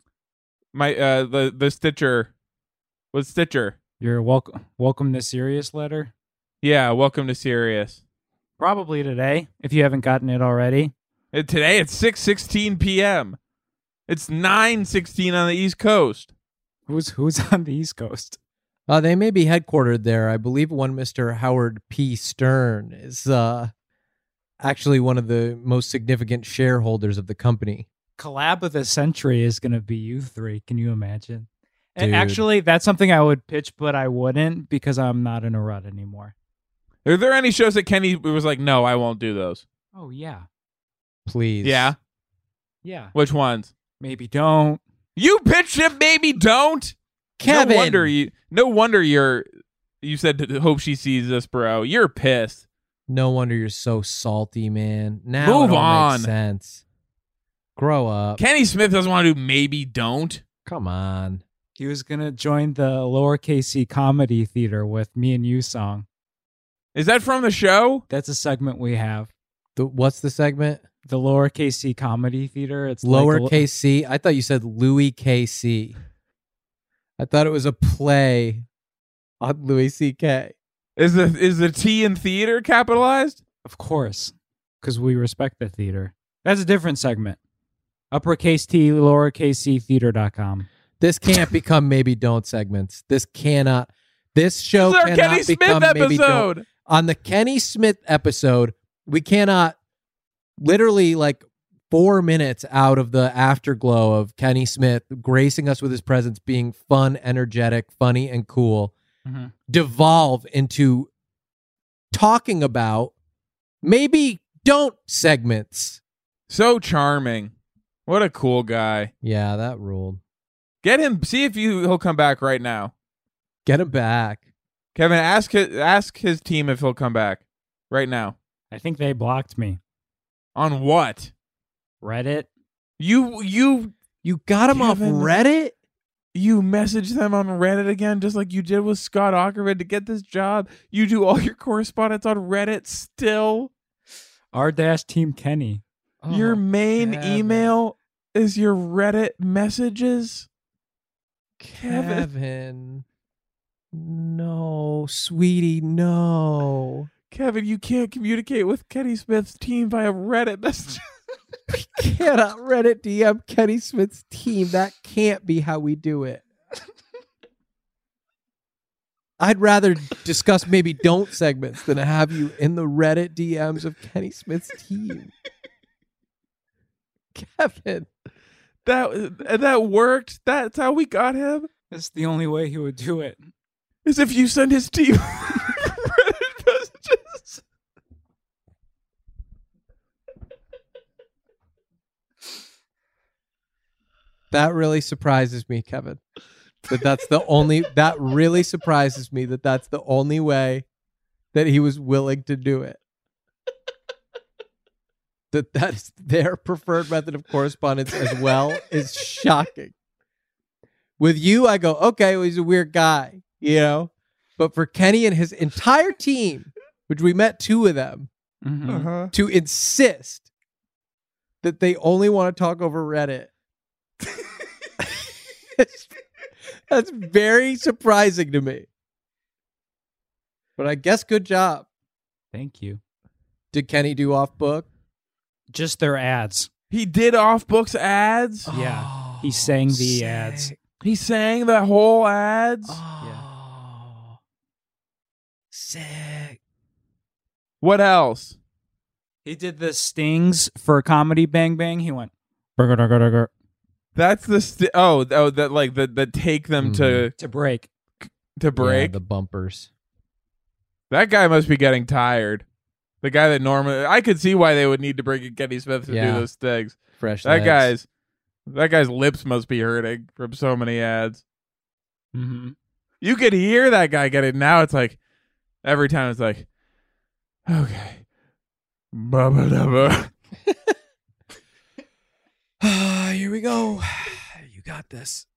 my uh the the Stitcher? What's Stitcher? Your welcome welcome to Sirius letter? Yeah, welcome to Sirius. Probably today, if you haven't gotten it already. Uh, today it's six sixteen p.m. It's nine sixteen on the East Coast. Who's who's on the East Coast? Uh, they may be headquartered there. I believe one Mister Howard P. Stern is uh, actually one of the most significant shareholders of the company. Collab of the century is going to be you three. Can you imagine? And Dude. actually, that's something I would pitch, but I wouldn't because I'm not in a rut anymore. Are there any shows that Kenny was like, no, I won't do those? Oh, yeah. Please. Yeah? Yeah. Which ones? Maybe don't. You pitched him, maybe don't. Kevin. No wonder you. No wonder you're. You said to hope she sees this, bro. You're pissed. No wonder you're so salty, man. Now Move it all on. makes sense. Grow up. Kenny Smith doesn't want to do maybe don't. Come on. He was going to join the lowercase c comedy theater with Me and You song. Is that from the show? That's a segment we have. The, what's the segment? The lowercase c comedy theater. It's Lowercase like c? I thought you said Louis K C. I thought it was a play on Louis C K. Is the is the T in theater capitalized? Of course, because we respect the theater. That's a different segment. Uppercase T, lowercase c, theater dot com. This can't become maybe don't segments. This cannot. This show This is our cannot Kenny Smith become maybe episode. don't. On the Kenny Smith episode, we cannot literally like four minutes out of the afterglow of Kenny Smith gracing us with his presence, being fun, energetic, funny, and cool, Mm-hmm. devolve into talking about maybe don't segments. So charming. What a cool guy. Yeah, that ruled. Get him. See if you he'll come back right now. Get him back. Kevin, ask his, ask his team if he'll come back right now. I think they blocked me. On what? Reddit. You you You got him Kevin, off Reddit? You message them on Reddit again, just like you did with Scott Aukerman to get this job. You do all your correspondence on Reddit still. R dash Team Kenny. your Oh, main Kevin. email is your Reddit messages. Kevin. Kevin. No, sweetie, no. Kevin, you can't communicate with Kenny Smith's team via Reddit messages. Cannot Reddit D M Kenny Smith's team. That can't be how we do it. I'd rather discuss maybe don't segments than have you in the Reddit D Ms of Kenny Smith's team. Kevin. That that worked. That's how we got him. That's the only way he would do it. Is if you send his team Reddit messages. That really surprises me, Kevin. That that's the only, that really surprises me that that's the only way that he was willing to do it. That that's their preferred method of correspondence as well is shocking. With you, I go, okay, well, he's a weird guy, you know? But for Kenny and his entire team, which we met two of them, Mm-hmm. Uh-huh. to insist that they only want to talk over Reddit. That's very surprising to me. But I guess good job. Thank you. Did Kenny do off book? Just their ads. He did off books ads. Yeah. He sang the sick. ads. He sang the whole ads. Oh, sick. What else? He did the stings for Comedy Bang Bang. He went burger burger burger That's the st- oh oh that like the the take them to to break. to break. Yeah, the bumpers. That guy must be getting tired. The guy that normally I could see why they would need to bring in Kenny Smith to Yeah. do those things. Fresh That legs. guy's that guy's lips must be hurting from so many ads. Mm-hmm. You could hear that guy get it. Now it's like every time it's like, okay. Ba-ba-da-ba. Ah, here we go. You got this.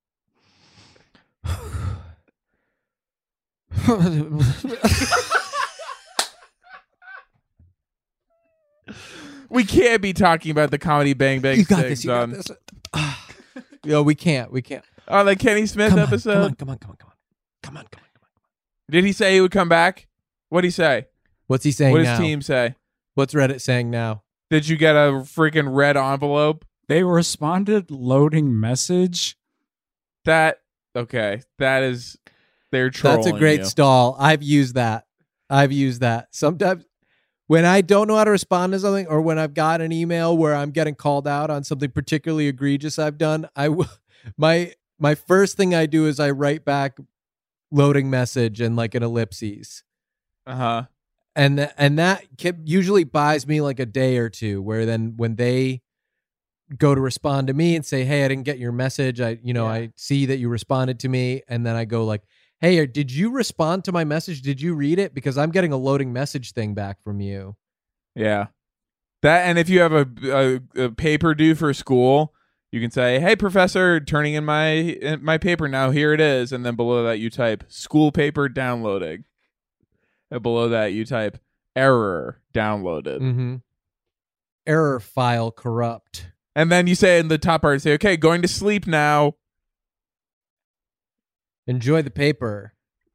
We can't be talking about the comedy Bang Bang You got Sticks this. You got on- this. Yo, we can't. We can't. Oh, the Kenny Smith Come on, episode? Come on, come on, come on, come on. Come on, come on. Did he say he would come back? What'd he say? What's he saying What now? does team say? What's Reddit saying now? Did you get a freaking red envelope? They responded loading message. That, okay. That is, they're trolling That's a great you. stall. I've used that. I've used that. Sometimes when I don't know how to respond to something, or when I've got an email where I'm getting called out on something particularly egregious I've done, I w- my my first thing I do is I write back loading message and like an ellipses. Uh-huh. And th- and that ke- usually buys me like a day or two, where then when they go to respond to me and say, "Hey, I didn't get your message. I, you know, Yeah. I see that you responded to me," and then I go like, "Hey, did you respond to my message? Did you read it? Because I'm getting a loading message thing back from you." Yeah. That, and if you have a, a, a paper due for school, you can say, "Hey, professor, turning in my in my paper now. Here it is." And then below that, you type "school paper downloading." And below that, you type "error downloaded." Mm-hmm. Error file corrupt. And then you say in the top part, say, "Okay, going to sleep now." Enjoy the paper.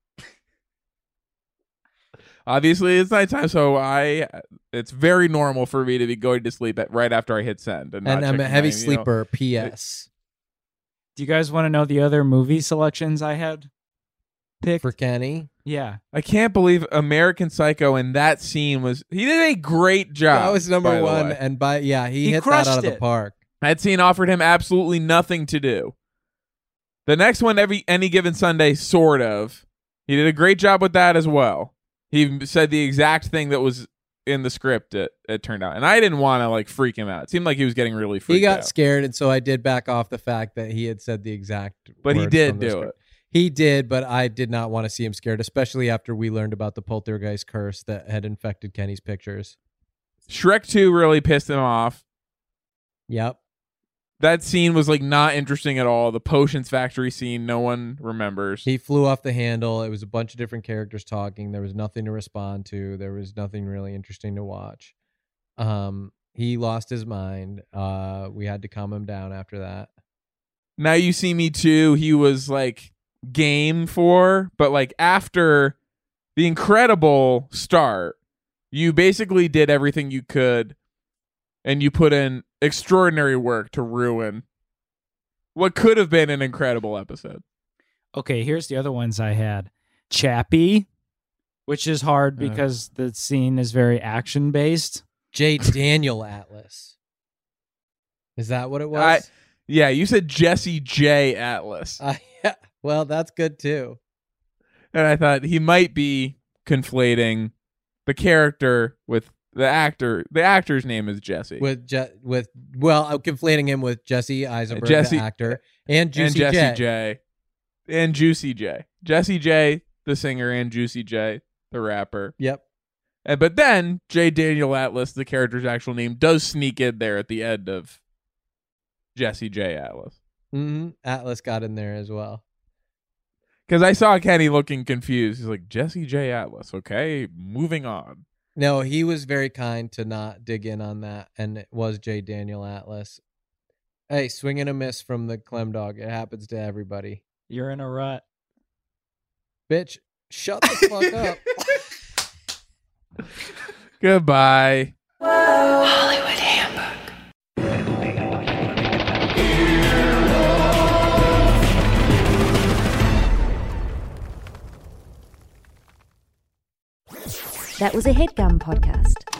Obviously, it's nighttime, so I it's very normal for me to be going to sleep at, right after I hit send. And, And not I'm a checking heavy my, you know- sleeper. P S. Do you guys want to know the other movie selections I had picked? For Kenny. Yeah. I can't believe American Psycho in that scene was. He did a great job. That was number by the one, way. and by yeah, he, He hit that crushed out of the it. park. That scene offered him absolutely nothing to do. The next one, every any given Sunday, sort of. He did a great job with that as well. He said the exact thing that was in the script. It, it turned out, and I didn't want to like freak him out. It seemed like he was getting really freaked He got out. scared, and so I did back off the fact that he had said the exact. But he words did from the do script. it. He did, but I did not want to see him scared, especially after we learned about the poltergeist curse that had infected Kenny's pictures. Shrek two really pissed him off. Yep. That scene was like not interesting at all. The potions factory scene, no one remembers. He flew off the handle. It was a bunch of different characters talking. There was nothing to respond to. There was nothing really interesting to watch. Um, he lost his mind. Uh, we had to calm him down after that. Now You See Me Too, he was like game for, but like after the incredible start, you basically did everything you could and you put in extraordinary work to ruin what could have been an incredible episode. Okay, here's the other ones I had. Chappie, which is hard Uh. because the scene is very action based. J. Daniel Atlas. Is that what it was? I, yeah, you said Jesse J. Atlas. Uh, yeah. Well, that's good too. And I thought he might be conflating the character with the actor. The actor's name is Jesse. With Je- with well, I'm conflating him with Jesse Eisenberg, Jesse- the actor, and Juicy and Jesse J. J. And Juicy J. Jesse J, the singer, and Juicy J, the rapper. Yep. And, but then J. Daniel Atlas, the character's actual name, does sneak in there at the end of Jesse J. Atlas. Mm-hmm. Atlas got in there as well. Because I saw Kenny looking confused. He's like, Jesse J. Atlas. Okay, moving on. No, he was very kind to not dig in on that, and it was J. Daniel Atlas. Hey, swing and a miss from the Clem Dog. It happens to everybody. You're in a rut. Bitch, shut the fuck up. Goodbye. Hollywood Handbook. That was a HeadGum podcast.